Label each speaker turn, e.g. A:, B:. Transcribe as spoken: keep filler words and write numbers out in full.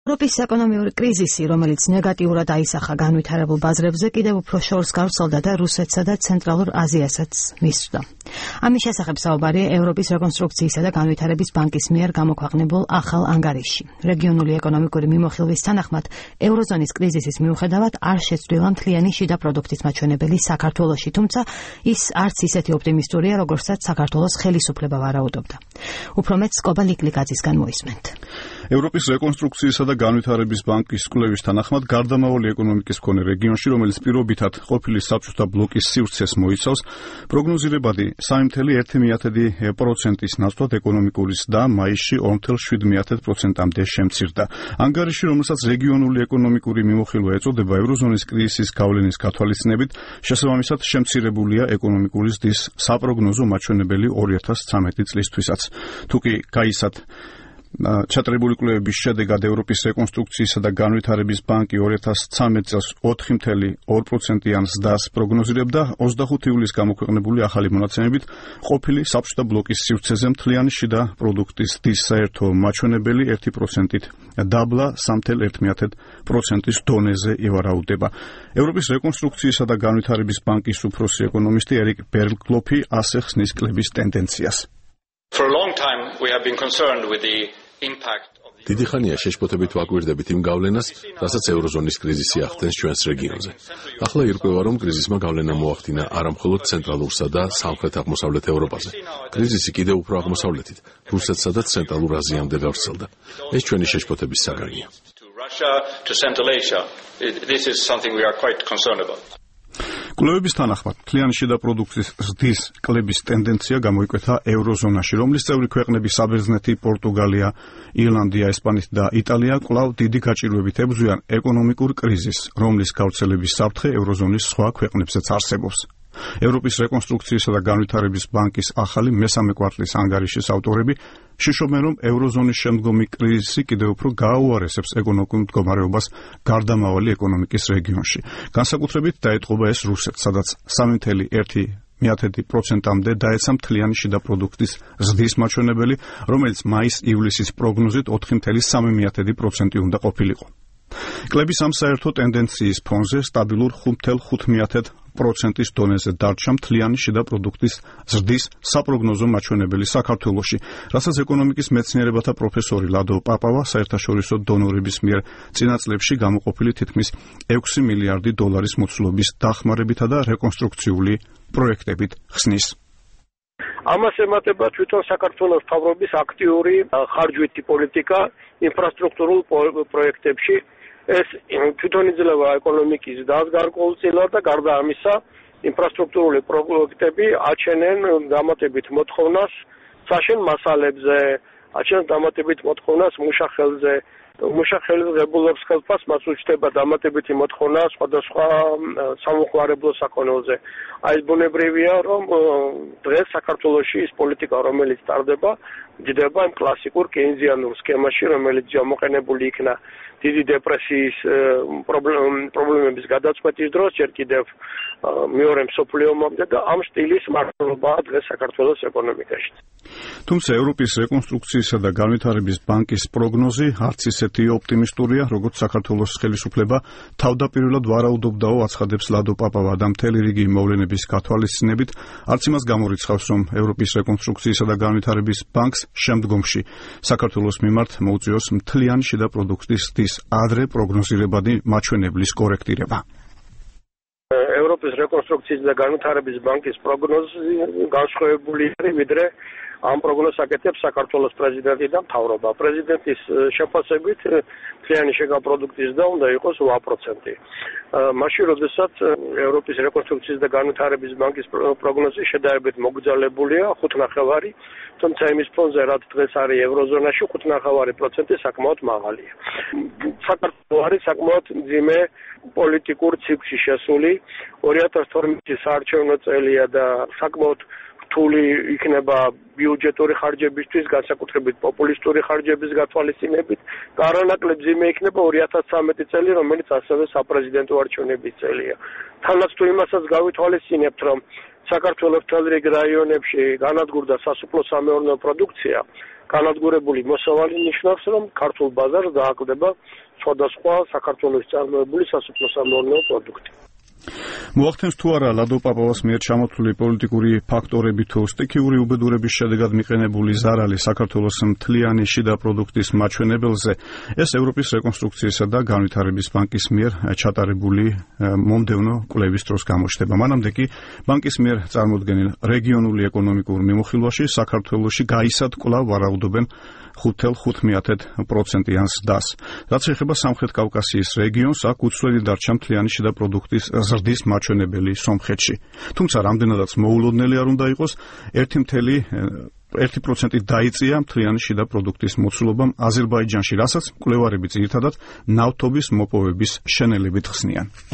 A: ევროპის ეკონომიკური კრიზისი, რომელიც ნეგატიურად აისახა განვითარებულ ბაზრებზე, კიდევ უფრო შორს გავრცელდა და რუსეთსა და ცენტრალურ აზიასაც მისვდა. ამის შესახებ საუბარია ევროპის რეკონსტრუქციისა და განვითარების ბანკის მიერ გამოქვეყნებულ ახალ ანგარიშში. რეგიონული ეკონომიკური მიმოხილვის თანახმად, ევროზონის კრიზისის მიუხედავად არ შეცვლილა მთლიანი შიდა პროდუქტის მაჩვენებელი საქართველოში, თუმცა ის არც ისეთი ოპტიმისტურია, როგორცაც საქართველოს ხელისუფლება ვარაუდობდა. უფრო მეტ სკობა ლიკლიკაძისგან მოისმენთ.
B: ევროპის რეკონსტრუქციისა და განვითარების ბანკის კვლევის თანახმად, გარდამავალი ეკონომიკის მქონე რეგიონში, რომელიც პირობითად ყოფილი საბჭოთა ბლოკის სივრცეს მოიცავს, პროგნოზირებადი სამი ფاصლე ერთი პროცენტის ნაცვლად ეკონომიკური ზრდა მაისში ორი ფაصლე შვიდ პროცენტამდე შემცირდა. ანგარიში, რომელსაც რეგიონული ეკონომიკური მიმოხილვა ეწოდება, ევროზონის კრიზისის გავლენის გათვალისწინებით, შესაბამისად შემცირებულია ეკონომიკური ზრდის საპროგნოზო მაჩვენებელი ორი ათას ცხრამეტი წლისთვისაც. თუკი გაისად ჩატარებული კვლევების შედეგად ევროპის რეკონსტრუქციისა და განვითარების ბანკი ორი ათას ცხრამეტ წელს ოთხი ფაصლე ორი პროცენტიან ზრდას პროგნოზირებდა, ოცდახუთი ივლისს გამოქვეყნებული ახალი მონაცემებით ყოფილი საბჭოთა ბლოკის სივრცეზე მთლიანი შიდა პროდუქტის ზრდის საერთო მაჩვენებელი ერთი პროცენტით დაბლა სამი ფაصლე ერთი პროცენტის დონეზე ივარაუდება. ევროპის რეკონსტრუქციისა და განვითარების ბანკის უფროსი ეკონომისტი ერიკ ბერგლოფი ასე ხსნის კლების ტენდენციას.
C: For a long time we have been concerned with the impact of the
D: დიდი ხანია შეშფოთებით ვაკვირდებით იმ გავლენას, რასაც ევროზონის კრიზისი ახდენს ჩვენს რეგიონზე. ახლა ირკვევა, რომ კრიზისმა გავლენა მოახდინა არა მხოლოდ ცენტრალურსა და სამხრეთ-აღმოსავლეთ ევროპაზე. კრიზისი კიდევ უფრო აღმოსავლეთით, რუსეთსა და ცენტრალურ აზიამდე გავრცელდა. ეს ჩვენი შეშფოთების საგანია.
C: Russia to Central Asia. This is something we are quite concerned about.
B: კვლევების თანახმად, მთლიანი შიდა პროდუქტის ზრდის კლების ტენდენცია გამოიკვეთა ევროზონაში, რომლის წევრი ქვეყნები საბერძნეთი, პორტუგალია, ირლანდია, ესპანეთი და იტალია კვლავ დიდი გაჭირვებით ებრძვიან ეკონომიკურ კრიზისს, რომლის გავრცელების საფრთხე ევროზონის სხვა ქვეყნებზეც არსებობს. ევროპის რეკონსტრუქციისა და განვითარების ბანკის ახალი მესამე კვარტლის ანგარიშის ავტორები შიშობენ, რომ ევროზონის შემდგომი კრიზისი კიდევ უფრო გააუარესებს ეკონომიკურ მდგომარეობას გარდამავალი ეკონომიკის რეგიონში. განსაკუთრებით დაეტყობა ეს რუსეთს, სადაც სამი ფაصლე ერთი პროცენტამდე დაეცა მთლიანი შიდა პროდუქტის ზრდის მაჩვენებელი, რომელიც მაის-ივლისის პროგნოზით ოთხი ფაصლე სამი პროცენტი უნდა ყოფილიყო. კლების ამ საერთო ტენდენციის ფონზე სტაბილურ ხუთი ფაصლე ხუთი პროცენტის დონეზე დარჩა მთლიანი შიდა პროდუქტის ზრდის საპროგნოზო მაჩვენებელი საქართველოში, რასაც ეკონომიკის მეცნიერებათა პროფესორი ლადო პაპავა საერთაშორისო დონორების მიერ წინა წლებში გამოყოფილი თითქმის ექვსი მილიარდი დოლარის მოცულობის დახმარებითა და რეკონსტრუქციული პროექტებით ხსნის.
E: ამას ემატება თვითონ საქართველოს მთავრობის აქტიური ხარჯვითი პოლიტიკა ინფრასტრუქტურულ პროექტებში. ეს თვითონ იძლევა ეკონომიკის ზრდას გარკვეულწილად და გარდა ამისა ინფრასტრუქტურული პროექტები აჩენენ დამატებით მოთხოვნას საშენ მასალებზე, აჩენენ დამატებით მოთხოვნას მუშახელზე. მუშახელებულობს ხელფას მას უჩნდება დამატებითი მოთხოვნა სხვადასხვა სამოხმარებლო საქონელზე. აი ეს ბუნებრივია, რომ დღეს საქართველოში ის პოლიტიკა, რომელიც ტარდება, ჯდება იმ კლასიკურ კეინზიანურ სქემაში, რომელიც გამოყენებული იქნა დიდი დეპრესიის პრობლემების გადაწყვეტის დროს, ჯერ კიდევ მეორე მსოფლიო ომამდე და ამ სტილის მართლობაა დღეს საქართველოს ეკონომიკაში.
B: თუმცა ევროპის რეკონსტრუქციისა და განვითარების ბანკის პროგნოზი არც ისეთი ოპტიმისტურია, როგორც საქართველოს ხელისუფლება თავდაპირველად ვარაუდობდაო, აცხადებს ლადო პაპავა და მთელი რიგი მოვლენების გათვალისწინებით, არც იმას გამორიცხავს, რომ ევროპის რეკონსტრუქციისა და განვითარების ბანკს შემდგომში საქართველოს მიმართ მოუწიოს მთლიანი შიდა პროდუქტის ზრდის ადრე პროგნოზირებადი მაჩვენებლის კორექტირება.
E: ევროპის რეკონსტრუქციის და განვითარების ბანკის პროგნოზი განსხვავებული არის, ვიდრე ამ პროგნოზს აკეთებს საქართველოს პრეზიდენტი და მთავრობა. პრეზიდენტის შეფასებით მთლიანი შიდა პროდუქტის ზრდა უნდა იყოს ორი პროცენტი. მაშინ, როდესაც ევროპის რეკონსტრუქციის და განვითარების ბანკის პროგნოზი შედარებით მოგრძალებულია ხუთი ნახევარი, თუმცა იმის ფონზე, რაც დღეს არის ევროზონაში, ხუთი ნახევარი პროცენტი საკმაოდ მაღალია. საქართველო არის საკმაოდ მძიმე პოლიტიკურ ციკლში შესული. ორი ათას თორმეტი საარჩევნო წელია და საკმაოდ რთული იქნება ბიუჯეტური ხარჯებისთვის, განსაკუთრებით პოპულისტური ხარჯების გათვალისწინებით. და არანაკლებ მძიმე იქნება ორი ათას ცხრამეტი წელი, რომელიც ასევე საპრეზიდენტო არჩევნების წელია. თანაც თუ იმასაც გავითვალისწინებთ, რომ საქართველოს მთელ რიგ რაიონებში განადგურდა სასოფლო-სამეურნეო პროდუქცია, განადგურებული მოსავალი ნიშნავს, რომ ქართულ ბაზარს დააკლდება სხვადასხვა საქართველოს წარმოებული სასოფლო-სამეურნეო პროდუქტი.
B: მოახდენს თუ არა ლადო პაპავას მიერ ჩამოთვლილი პოლიტიკური ფაქტორები თუ სტიქიური უბედურების შედეგად მიყენებული ზარალი საქართველოს მთლიანი შიდა პროდუქტის მაჩვენებელზე, ეს ევროპის რეკონსტრუქციისა და განვითარების ბანკის მიერ ჩატარებული მომდევნო კვლევის დროს გამოჩნდება. მანამდე კი ბანკის მიერ წარმოდგენილ რეგიონული ეკონომიკურ მიმოხილვაში საქართველოში გაისად კვლავ ვარაუდობენ ხუთ კoma ხუთ პროცენტიან ზრდას. რაც ეხება სამხრეთ კავკასიის რეგიონს, აქ უცვლელი დარჩა მთლიანი შიდა პროდუქტის ზრდის მაჩვენებელი სომხეთში. თუმცა რამდენადაც მოულოდნელი არ უნდა იყოს, ერთი პროცენტი დაიწია მთლიანი შიდა პროდუქტის მოცულობამ აზერბაიჯანში, რასაც მკვლევარები ძირითადად ნავთობის მოპოვების შენელებით ხსნიან.